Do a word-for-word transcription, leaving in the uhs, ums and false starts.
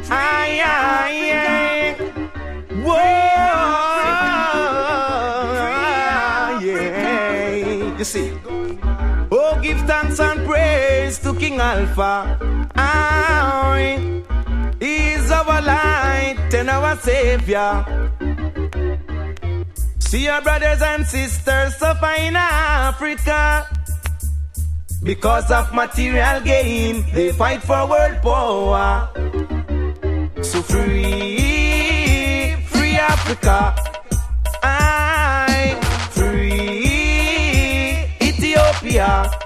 Aye, aye, aye. Whoa, yeah. You see. Oh, give thanks and praise to King Alpha. Aye. He's our light and our savior. See our brothers and sisters suffer in Africa. Because of material gain, they fight for world power. So free, free Africa. Aye, free Ethiopia.